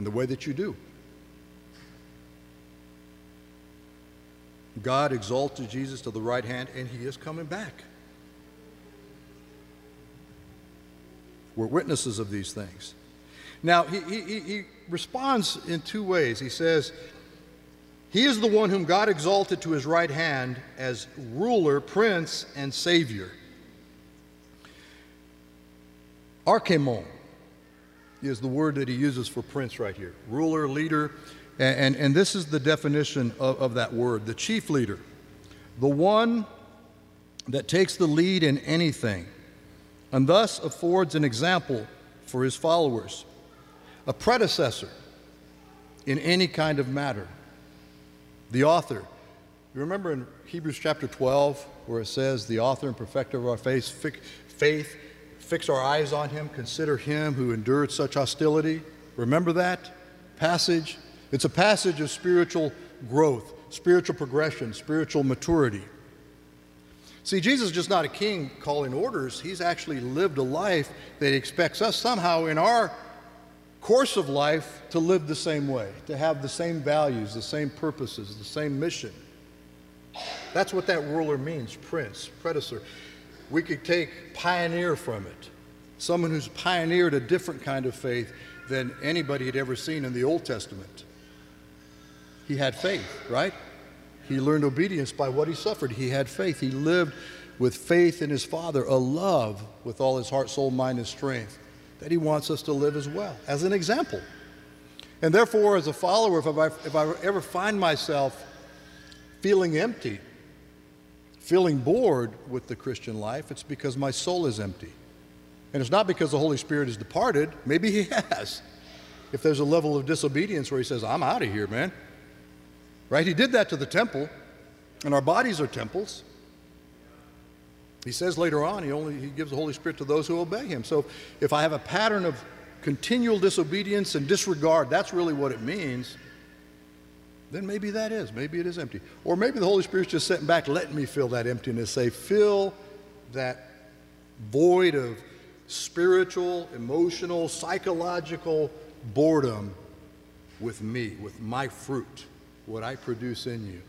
the way that you do. God exalted Jesus to the right hand, and he is coming back. We're witnesses of these things. Now, he responds in two ways. He says, he is the one whom God exalted to his right hand as ruler, prince, and savior. Archemon is the word that he uses for prince right here. Ruler, leader, and this is the definition of that word. The chief leader, the one that takes the lead in anything, and thus affords an example for his followers. A predecessor in any kind of matter. The author. You remember in Hebrews chapter 12 where it says, the author and perfecter of our faith, fix our eyes on him, consider him who endured such hostility. Remember that passage? It's a passage of spiritual growth, spiritual progression, spiritual maturity. See, Jesus is just not a king calling orders. He's actually lived a life that he expects us somehow in our course of life to live the same way, to have the same values, the same purposes, the same mission. That's what that ruler means, prince, predecessor. We could take pioneer from it, someone who's pioneered a different kind of faith than anybody had ever seen in the Old Testament. He had faith, right? He learned obedience by what he suffered. He had faith. He lived with faith in his Father, a love with all his heart, soul, mind, and strength that he wants us to live as well, as an example. And therefore, as a follower, if I ever find myself feeling empty, feeling bored with the Christian life, it's because my soul is empty. And it's not because the Holy Spirit has departed. Maybe he has. If there's a level of disobedience where he says, I'm out of here, man. Right? He did that to the temple, and our bodies are temples. He says later on, he gives the Holy Spirit to those who obey him. So if I have a pattern of continual disobedience and disregard, that's really what it means, then maybe it is empty. Or maybe the Holy Spirit's just sitting back, letting me feel that emptiness, say, fill that void of spiritual, emotional, psychological boredom with me, with my fruit, what I produce in you.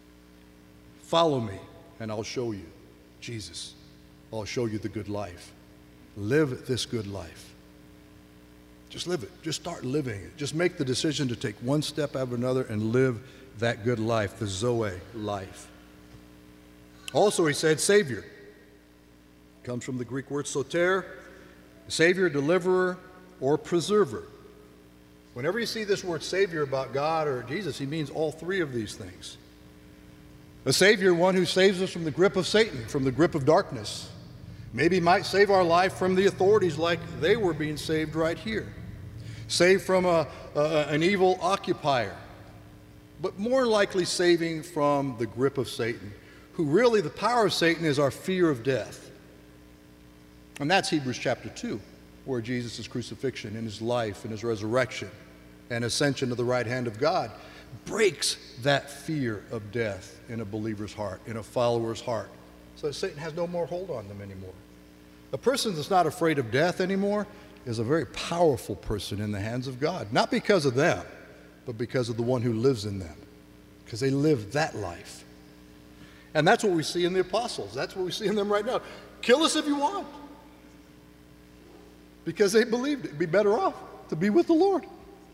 Follow me, and I'll show you Jesus. I'll show you the good life. Live this good life. Just live it. Just start living it. Just make the decision to take one step after another and live that good life, the Zoe life. Also, he said, Savior. Comes from the Greek word soter, Savior, deliverer, or preserver. Whenever you see this word Savior about God or Jesus, he means all three of these things. A Savior, one who saves us from the grip of Satan, from the grip of darkness. Maybe might save our life from the authorities like they were being saved right here. Saved from an evil occupier. But more likely saving from the grip of Satan, who really, the power of Satan is our fear of death. And that's Hebrews chapter 2, where Jesus' crucifixion and his life and his resurrection and ascension to the right hand of God breaks that fear of death in a believer's heart, in a follower's heart, so that Satan has no more hold on them anymore. A person that's not afraid of death anymore is a very powerful person in the hands of God, not because of them, but because of the one who lives in them, because they live that life. And that's what we see in the apostles. That's what we see in them right now. Kill us if you want, because they believed it'd be better off to be with the Lord.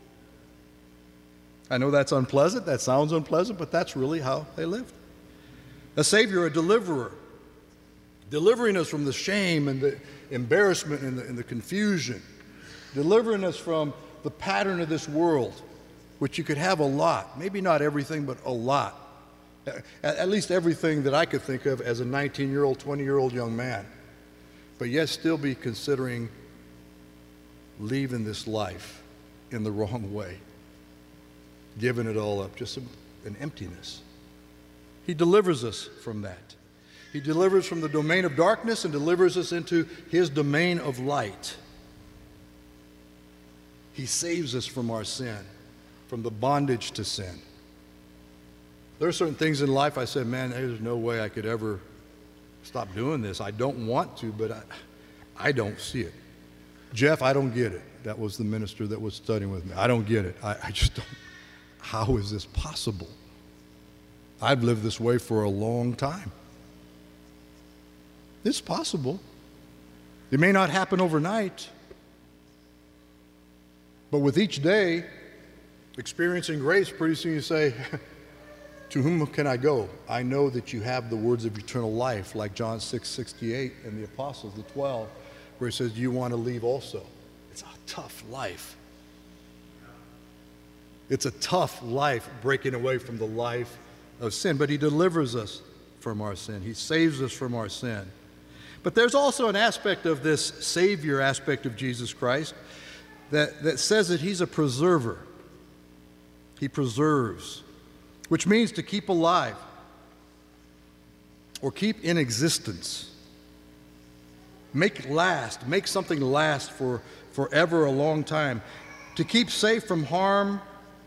I know that's unpleasant, that sounds unpleasant, but that's really how they lived. A Savior, a deliverer, delivering us from the shame and the embarrassment and the confusion, delivering us from the pattern of this world, which you could have a lot, maybe not everything, but a lot. At least everything that I could think of as a 19-year-old, 20-year-old young man, but yet still be considering leaving this life in the wrong way. Giving it all up, just an emptiness. He delivers us from that. He delivers from the domain of darkness and delivers us into his domain of light. He saves us from our sin, from the bondage to sin. There are certain things in life I said, man, there's no way I could ever stop doing this. I don't want to, but I don't see it. Jeff, I don't get it. That was the minister that was studying with me. I don't get it. I just don't. How is this possible? I've lived this way for a long time. It's possible. It may not happen overnight, but with each day, experiencing grace, pretty soon you say, to whom can I go? I know that you have the words of eternal life, like John 6:68 and the apostles, the 12, where he says, do you want to leave also? It's a tough life. It's a tough life breaking away from the life of sin, but he delivers us from our sin. He saves us from our sin. But there's also an aspect of this Savior aspect of Jesus Christ that says that he's a preserver. He preserves, which means to keep alive or keep in existence. Make something last for forever, a long time. To keep safe from harm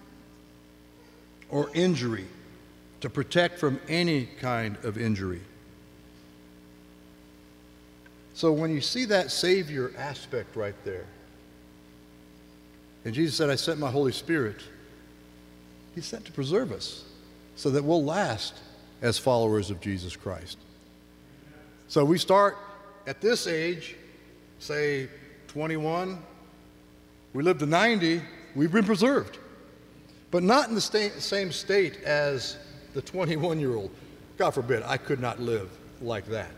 or injury. To protect from any kind of injury. So when you see that Savior aspect right there, and Jesus said, I sent my Holy Spirit, he's sent to preserve us so that we'll last as followers of Jesus Christ. So we start at this age, say 21, we live to 90, we've been preserved. But not in the same state as the 21-year-old. God forbid, I could not live like that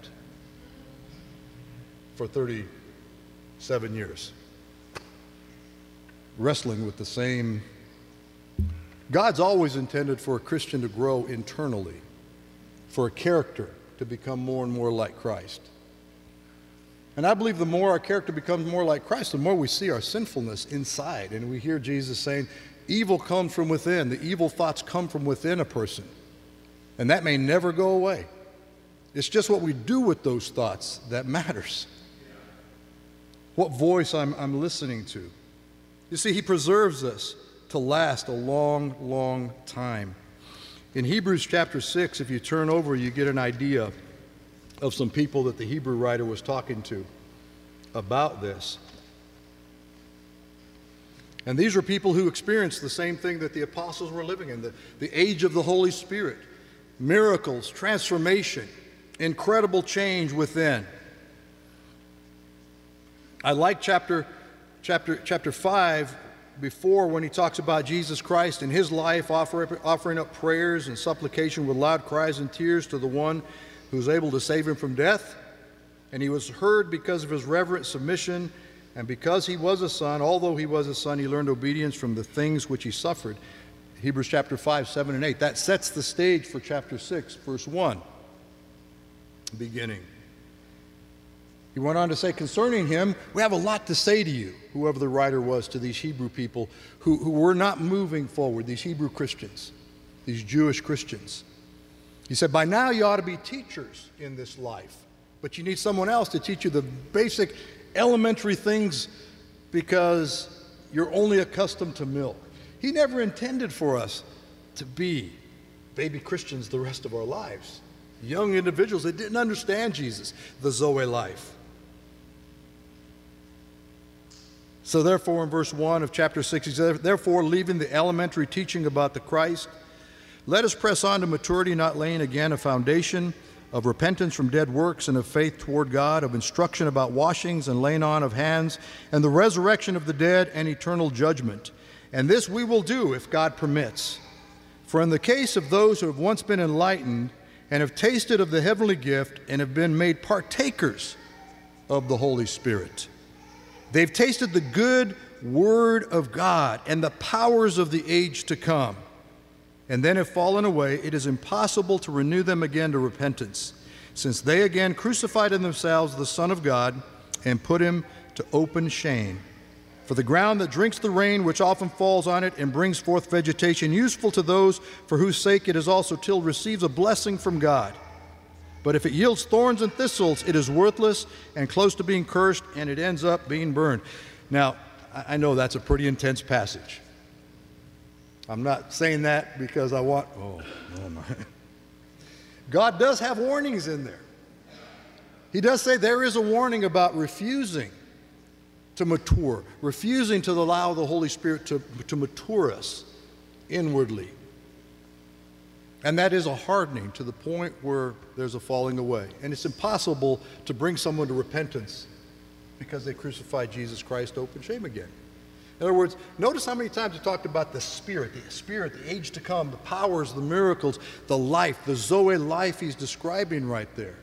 for 37 years. Wrestling with the same. God's always intended for a Christian to grow internally, for a character to become more and more like Christ. And I believe the more our character becomes more like Christ, the more we see our sinfulness inside. And we hear Jesus saying, evil comes from within. The evil thoughts come from within a person. And that may never go away. It's just what we do with those thoughts that matters. What voice I'm listening to. You see, he preserves us to last a long, long time. In Hebrews chapter 6, if you turn over, you get an idea of some people that the Hebrew writer was talking to about this. And these are people who experienced the same thing that the apostles were living in, the age of the Holy Spirit. Miracles, transformation, incredible change within. I like chapter 5 before, when he talks about Jesus Christ and his life, offering up prayers and supplication with loud cries and tears to the one who was able to save him from death. And he was heard because of his reverent submission, and because he was a son, although he was a son, he learned obedience from the things which he suffered. Hebrews chapter 5, 7, and 8. That sets the stage for chapter 6, verse 1, beginning. He went on to say, concerning him, we have a lot to say to you, whoever the writer was to these Hebrew people who were not moving forward, these Hebrew Christians, these Jewish Christians. He said, by now you ought to be teachers in this life, but you need someone else to teach you the basic elementary things because you're only accustomed to milk. He never intended for us to be baby Christians the rest of our lives. Young individuals that didn't understand Jesus, the Zoe life. So therefore, in verse 1 of chapter 6, he says, therefore, leaving the elementary teaching about the Christ, let us press on to maturity, not laying again a foundation of repentance from dead works and of faith toward God, of instruction about washings and laying on of hands, and the resurrection of the dead and eternal judgment. And this we will do if God permits. For in the case of those who have once been enlightened and have tasted of the heavenly gift and have been made partakers of the Holy Spirit, they've tasted the good word of God and the powers of the age to come, and then have fallen away. It is impossible to renew them again to repentance, since they again crucified in themselves the Son of God and put him to open shame. For the ground that drinks the rain which often falls on it and brings forth vegetation useful to those for whose sake it is also tilled receives a blessing from God. But if it yields thorns and thistles, it is worthless and close to being cursed, and it ends up being burned. Now, I know that's a pretty intense passage. I'm not saying that because I want, oh my. God does have warnings in there. He does say there is a warning about refusing to mature, refusing to allow the Holy Spirit to mature us inwardly. And that is a hardening to the point where there's a falling away. And it's impossible to bring someone to repentance because they crucified Jesus Christ to open shame again. In other words, notice how many times he talked about the Spirit, the age to come, the powers, the miracles, the life, the Zoe life he's describing right there.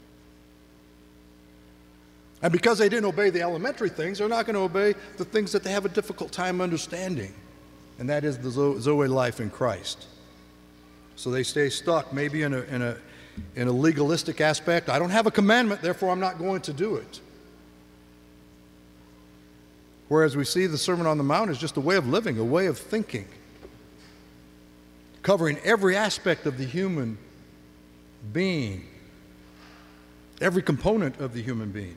And because they didn't obey the elementary things, they're not going to obey the things that they have a difficult time understanding. And that is the Zoe life in Christ. So they stay stuck, maybe in a legalistic aspect. I don't have a commandment, therefore I'm not going to do it. Whereas we see the Sermon on the Mount is just a way of living, a way of thinking, covering every aspect of the human being, every component of the human being.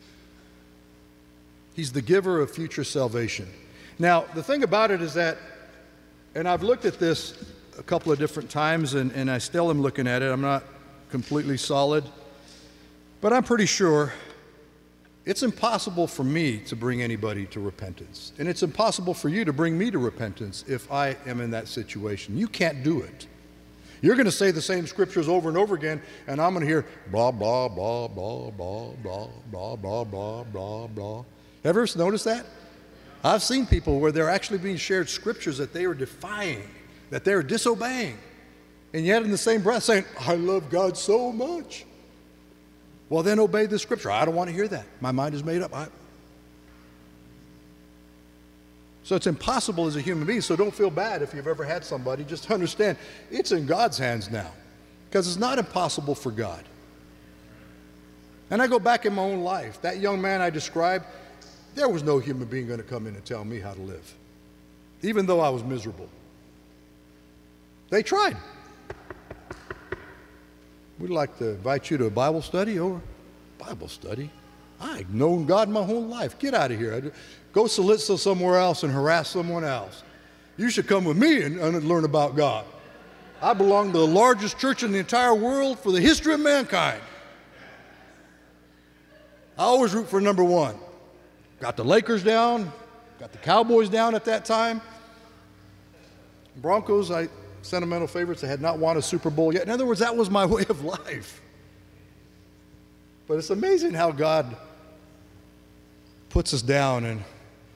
He's the giver of future salvation. Now, the thing about it is that, and I've looked at this a couple of different times, and I still am looking at it. I'm not completely solid, but I'm pretty sure it's impossible for me to bring anybody to repentance. And it's impossible for you to bring me to repentance if I am in that situation. You can't do it. You're going to say the same scriptures over and over again, and I'm going to hear blah, blah, blah, blah, blah, blah, blah, blah, blah, blah, blah. Ever notice that? I've seen people where they're actually being shared scriptures that they are defying, that they're disobeying, and yet in the same breath saying, I love God so much. Well, then obey the scripture. I don't want to hear that. My mind is made up. So it's impossible as a human being, so don't feel bad if you've ever had somebody. Just understand, it's in God's hands now, because it's not impossible for God. And I go back in my own life. That young man I described, there was no human being going to come in and tell me how to live, even though I was miserable. They tried. We'd like to invite you to a Bible study. Or Bible study? I've known God my whole life. Get out of here. Go solicit somewhere else and harass someone else. You should come with me and learn about God. I belong to the largest church in the entire world for the history of mankind. I always root for number one. Got the Lakers down, got the Cowboys down at that time. Broncos, sentimental favorites, they had not won a Super Bowl yet. In other words, that was my way of life. But it's amazing how God puts us down and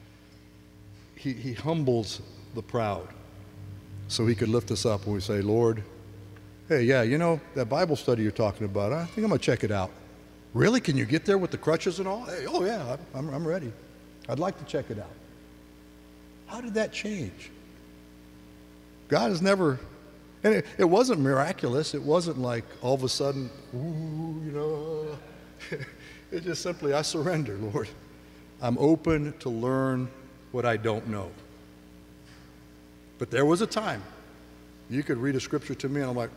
he humbles the proud so he could lift us up when we say, Lord, hey, yeah, you know, that Bible study you're talking about, I think I'm going to check it out. Really? Can you get there with the crutches and all? Hey, oh, yeah, I'm ready. I'd like to check it out. How did that change? God has never, and it wasn't miraculous. It wasn't like all of a sudden, ooh, you know. It just simply, I surrender, Lord. I'm open to learn what I don't know. But there was a time you could read a scripture to me and I'm like,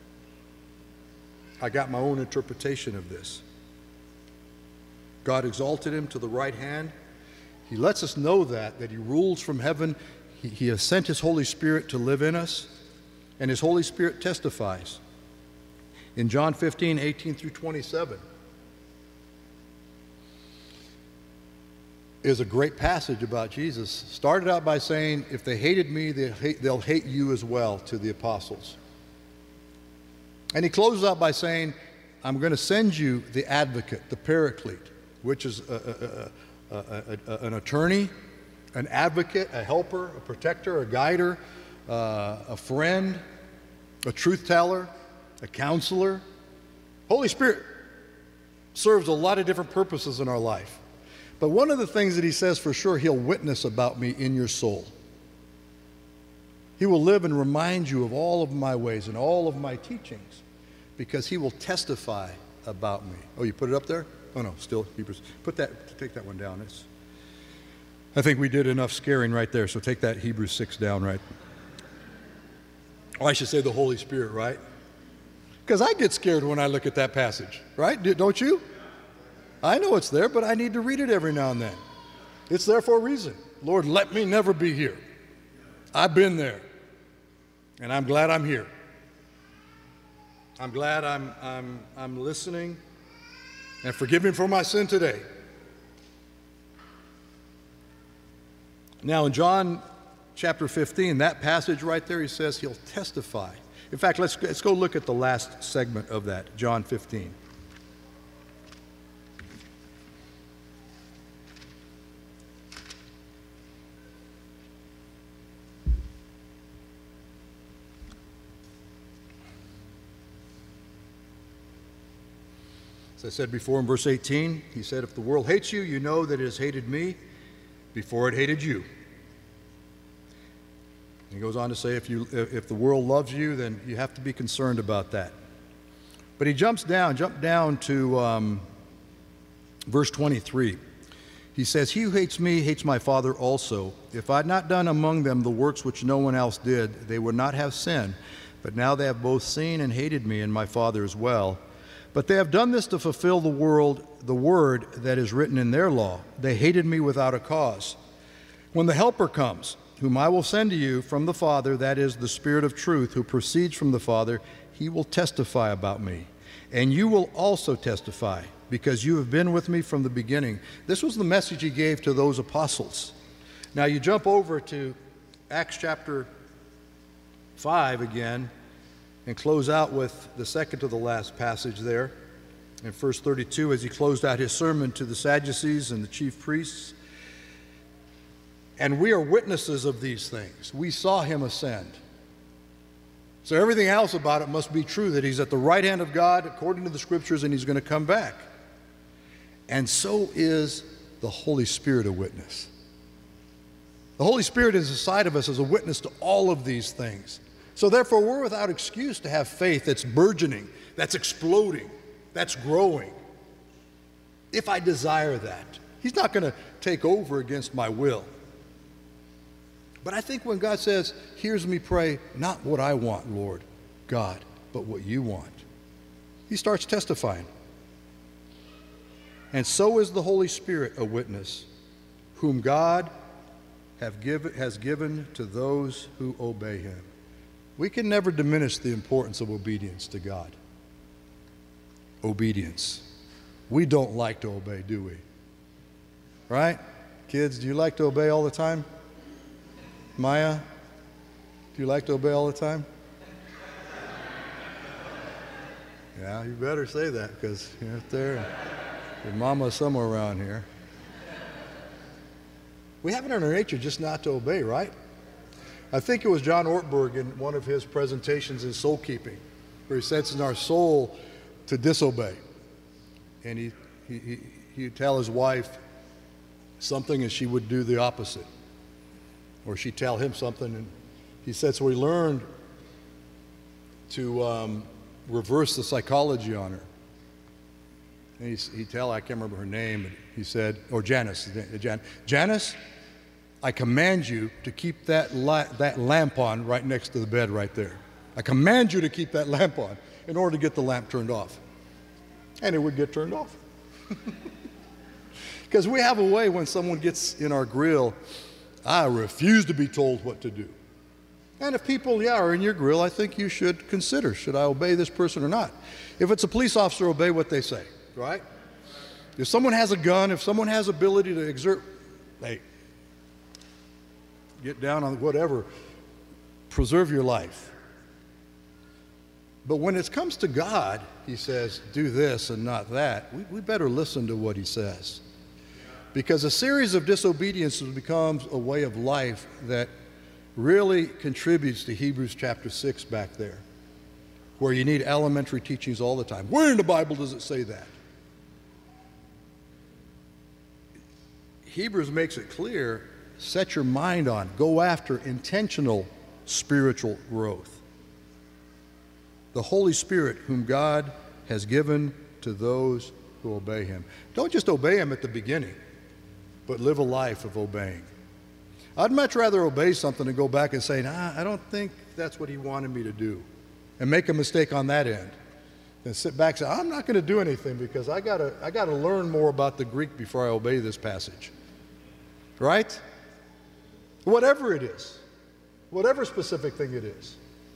I got my own interpretation of this. God exalted him to the right hand. He lets us know that he rules from heaven. He has sent his Holy Spirit to live in us, and his Holy Spirit testifies. In John 15, 18 through 27, is a great passage about Jesus. Started out by saying, if they hated me, they'll hate you as well, to the apostles. And he closes out by saying, I'm going to send you the advocate, the paraclete, which is an attorney, an advocate, a helper, a protector, a guider, a friend, a truth teller, a counselor. Holy Spirit serves a lot of different purposes in our life. But one of the things that he says for sure, he'll witness about me in your soul. He will live and remind you of all of my ways and all of my teachings, because he will testify about me. Oh, you put it up there? Oh no, still Hebrews. Take that one down. I think we did enough scaring right there, so take that Hebrews 6 down, right? Oh, I should say the Holy Spirit, right? Because I get scared when I look at that passage, right? Don't you? I know it's there, but I need to read it every now and then. It's there for a reason. Lord, let me never be here. I've been there, and I'm glad I'm here. I'm glad I'm listening, and forgive me for my sin today. Now in John chapter 15, that passage right there, he says he'll testify. In fact, let's go look at the last segment of that, John 15. As I said before in verse 18, he said, if the world hates you, you know that it has hated me before it hated you. He goes on to say, if the world loves you, then you have to be concerned about that. But he jumped down to verse 23. He says, he who hates me hates my Father also. If I had not done among them the works which no one else did, they would not have sin. But now they have both seen and hated me and my Father as well. But they have done this to fulfill the word that is written in their law. They hated me without a cause. When the Helper comes, whom I will send to you from the Father, that is the Spirit of truth, who proceeds from the Father, he will testify about me. And you will also testify, because you have been with me from the beginning. This was the message he gave to those apostles. Now you jump over to Acts chapter 5 again, and close out with the second to the last passage there in verse 32, as he closed out his sermon to the Sadducees and the chief priests. And we are witnesses of these things. We saw him ascend. So everything else about it must be true, that he's at the right hand of God according to the scriptures, and he's going to come back. And so is the Holy Spirit a witness. The Holy Spirit is inside of us as a witness to all of these things. So therefore, we're without excuse to have faith that's burgeoning, that's exploding, that's growing. If I desire that, he's not going to take over against my will. But I think when God says, here's me pray, not what I want, Lord God, but what you want, he starts testifying. And so is the Holy Spirit a witness, whom God has given to those who obey him. We can never diminish the importance of obedience to God. Obedience. We don't like to obey, do we? Right? Kids, do you like to obey all the time? Maya, do you like to obey all the time? Yeah, you better say that, because you're up there, your mama's somewhere around here. We have it in our nature just not to obey, right? I think it was John Ortberg in one of his presentations in Soul Keeping, where he says in our soul to disobey. And he'd tell his wife something and she would do the opposite. Or she'd tell him something, and he said, so he learned to reverse the psychology on her. And he'd tell, I can't remember her name, but he said, or Janice, Janice, I command you to keep that lamp on right next to the bed right there. I command you to keep that lamp on in order to get the lamp turned off. And it would get turned off. Because we have a way when someone gets in our grill, I refuse to be told what to do. And if people, are in your grill, I think you should consider, should I obey this person or not? If it's a police officer, obey what they say, right? If someone has a gun, if someone has ability to exert, hey, get down on whatever, preserve your life. But when it comes to God, he says, do this and not that. We better listen to what he says. Because a series of disobediences becomes a way of life that really contributes to Hebrews chapter 6 back there, where you need elementary teachings all the time. Where in the Bible does it say that? Hebrews makes it clear, set your mind on, go after intentional spiritual growth. The Holy Spirit, whom God has given to those who obey him. Don't just obey him at the beginning, but live a life of obeying. I'd much rather obey something than go back and say, I don't think that's what he wanted me to do, and make a mistake on that end. Then sit back and say, I'm not going to do anything because I gotta learn more about the Greek before I obey this passage. Right? Whatever it is, whatever specific thing it is.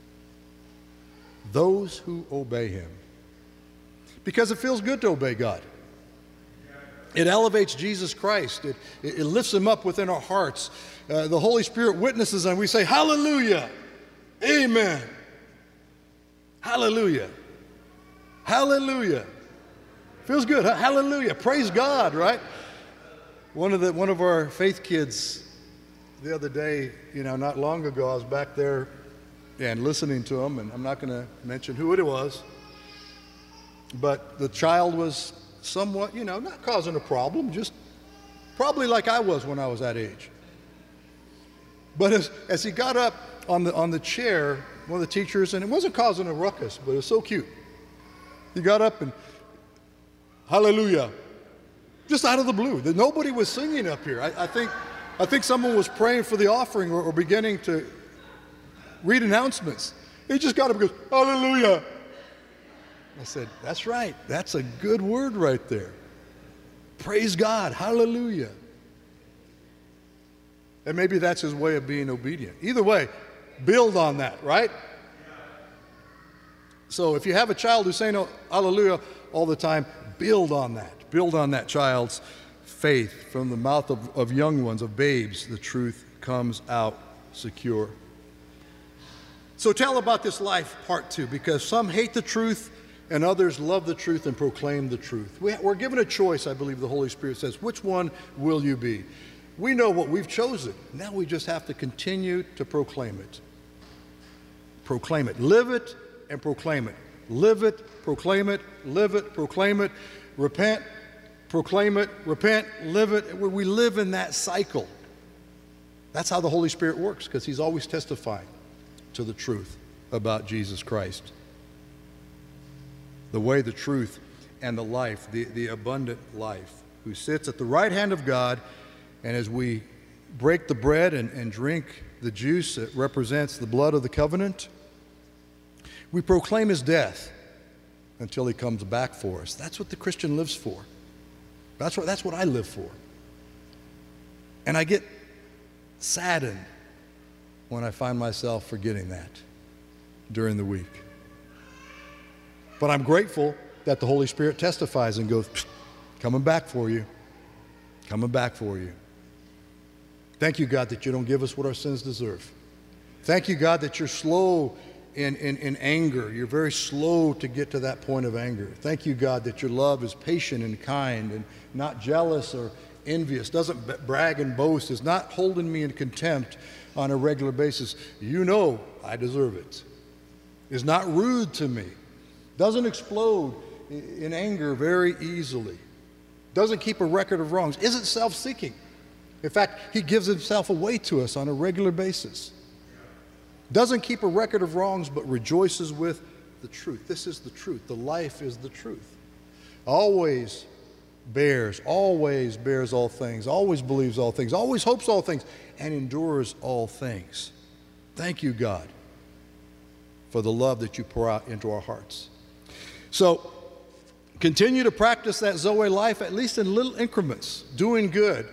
Those who obey him. Because it feels good to obey God. It elevates Jesus Christ. It lifts him up within our hearts. the Holy Spirit witnesses and we say, hallelujah, amen, hallelujah, hallelujah. Feels good, huh? Hallelujah, praise God, right? One of our faith kids the other day, not long ago, I was back there and listening to him, and I'm not going to mention who it was, but the child was somewhat, not causing a problem, just probably like I was when I was that age. But as he got up on the chair, one of the teachers, and it wasn't causing a ruckus, but it was so cute. He got up and, hallelujah, just out of the blue. Nobody was singing up here. I think someone was praying for the offering or beginning to read announcements. He just got up and goes, hallelujah. I said, that's right. That's a good word right there. Praise God. Hallelujah. And maybe that's his way of being obedient. Either way, build on that, right? So if you have a child who's saying hallelujah all the time, build on that. Build on that child's faith. From the mouth of young ones, of babes, the truth comes out secure. So tell about this life, part 2, because some hate the truth and others love the truth and proclaim the truth. We're given a choice, I believe the Holy Spirit says. Which one will you be? We know what we've chosen. Now we just have to continue to proclaim it. Proclaim it. Live it and proclaim it. Live it, proclaim it, live it, proclaim it. Repent, proclaim it, repent, live it. We live in that cycle. That's how the Holy Spirit works, because he's always testifying to the truth about Jesus Christ. The way, the truth, and the life, the abundant life, who sits at the right hand of God. And as we break the bread and drink the juice that represents the blood of the covenant, we proclaim his death until he comes back for us. That's what the Christian lives for. That's what I live for. And I get saddened when I find myself forgetting that during the week. But I'm grateful that the Holy Spirit testifies and goes, coming back for you, coming back for you. Thank you, God, that you don't give us what our sins deserve. Thank you, God, that you're slow in anger. You're very slow to get to that point of anger. Thank you, God, that your love is patient and kind and not jealous or envious, doesn't brag and boast, is not holding me in contempt on a regular basis. You know I deserve it. Is not rude to me. Doesn't explode in anger very easily. Doesn't keep a record of wrongs. Isn't self-seeking. In fact, he gives himself away to us on a regular basis. Doesn't keep a record of wrongs, but rejoices with the truth. This is the truth. The life is the truth. Always bears all things, always believes all things, always hopes all things, and endures all things. Thank you, God, for the love that you pour out into our hearts. So, continue to practice that Zoe life, at least in little increments, doing good,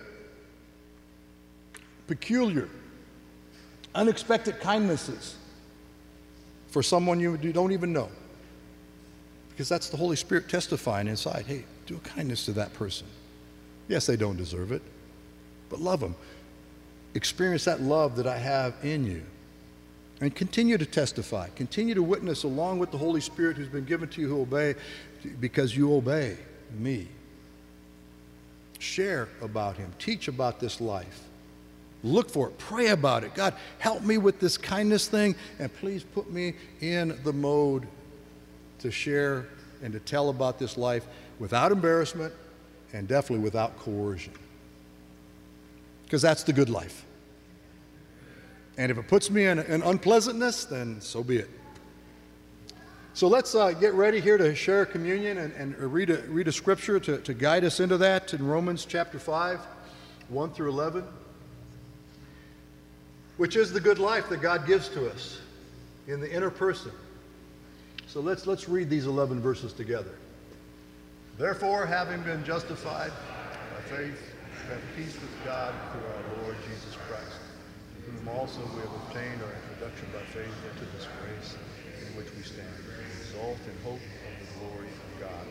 peculiar, unexpected kindnesses for someone you don't even know. Because that's the Holy Spirit testifying inside. Hey, do a kindness to that person. Yes, they don't deserve it, but love them. Experience that love that I have in you. And continue to testify. Continue to witness along with the Holy Spirit who's been given to you who obey, because you obey me. Share about him. Teach about this life. Look for it. Pray about it. God, help me with this kindness thing, and please put me in the mode to share and to tell about this life without embarrassment and definitely without coercion. Because that's the good life. And if it puts me in unpleasantness, then so be it. So let's get ready here to share communion and read a scripture to guide us into that in Romans chapter 5, 1 through 11, which is the good life that God gives to us in the inner person. So let's read these 11 verses together. Therefore, having been justified by faith, we have peace with God through our Lord Jesus Christ, in whom also we have obtained our introduction by faith into this grace in which we stand, and exult in hope of the glory of God.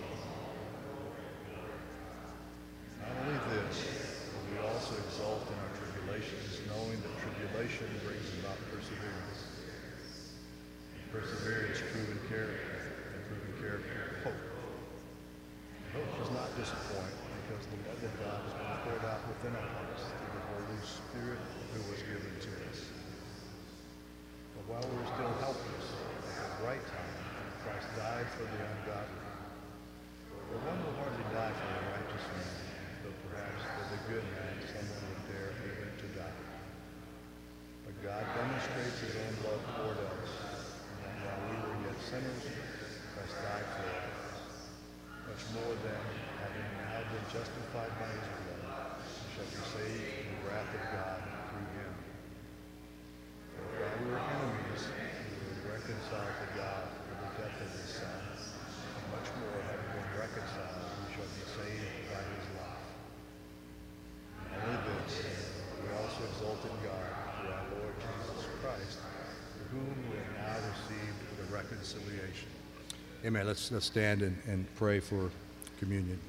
Not only this, but we also exult in our tribulation, tribulations, knowing that tribulation brings about perseverance. Perseverance, proven character, and proven character, hope. Hope does not disappoint because the love of God has been poured out within our hearts through the Holy Spirit who was given to us. But while we were still helpless, at the right time, Christ died for the ungodly. For one will hardly die for a righteous man, but perhaps for the good man someone would dare even to die. But God demonstrates his own love toward us, and while we were yet sinners, Christ died for us. Much more than, having now been justified by his blood, we shall be saved from the wrath of God through him. For while we were enemies, we were reconciled to God through the death of his Son. And much more, having been reconciled, we shall be saved by his life. And only this, we also exult in God through our Lord Jesus Christ, through whom we have now received the reconciliation. Amen. Let's stand and pray for communion.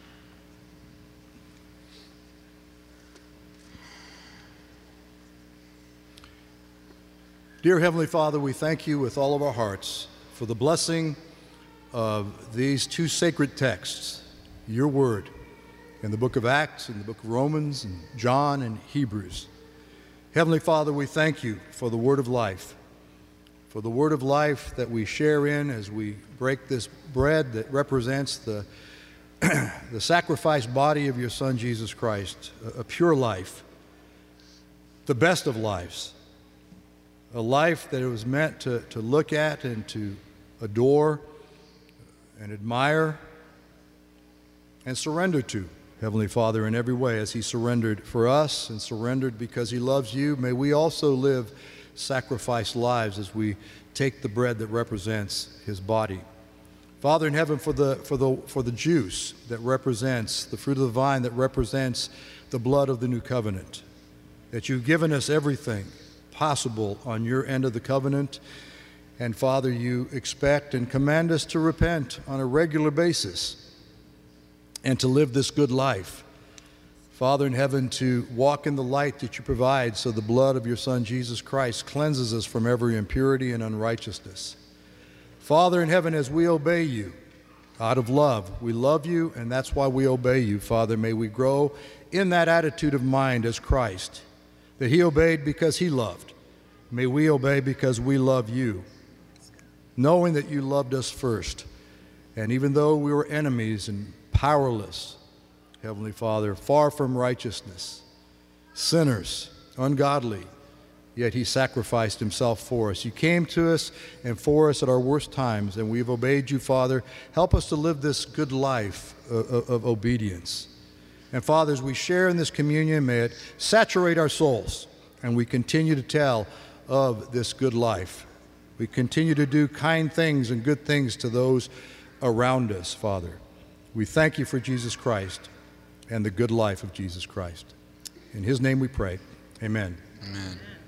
Dear Heavenly Father, we thank you with all of our hearts for the blessing of these two sacred texts, your word, in the book of Acts, in the book of Romans, and John, and Hebrews. Heavenly Father, we thank you for the word of life, for the word of life that we share in as we break this bread that represents the sacrificed body of your Son, Jesus Christ, a pure life, the best of lives, a life that it was meant to look at and to adore and admire and surrender to, Heavenly Father, in every way as he surrendered for us and surrendered because he loves you. May we also live sacrificed lives as we take the bread that represents his body. Father in heaven, for the juice that represents the fruit of the vine, that represents the blood of the new covenant, that you've given us everything possible on your end of the covenant. And Father, you expect and command us to repent on a regular basis and to live this good life. Father in heaven, to walk in the light that you provide so the blood of your Son, Jesus Christ, cleanses us from every impurity and unrighteousness. Father in heaven, as we obey you out of love, we love you, and that's why we obey you. Father, may we grow in that attitude of mind as Christ, that he obeyed because he loved. May we obey because we love you, knowing that you loved us first. And even though we were enemies and powerless, Heavenly Father, far from righteousness, sinners, ungodly, yet he sacrificed himself for us. You came to us and for us at our worst times, and we've obeyed you, Father. Help us to live this good life of obedience. And Father, as we share in this communion, may it saturate our souls, and we continue to tell of this good life. We continue to do kind things and good things to those around us, Father. We thank you for Jesus Christ and the good life of Jesus Christ. In his name we pray. Amen. Amen.